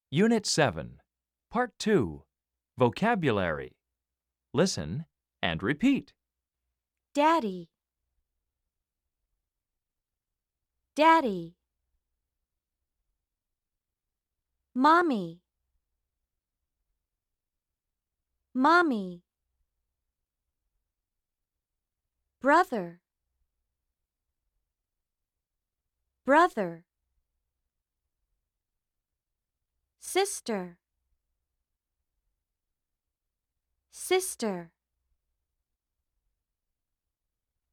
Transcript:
Unit 7, Part 2, Vocabulary. Listen and repeat. Daddy, Daddy. Mommy, Mommy. Brother, Brother. Sister, Sister.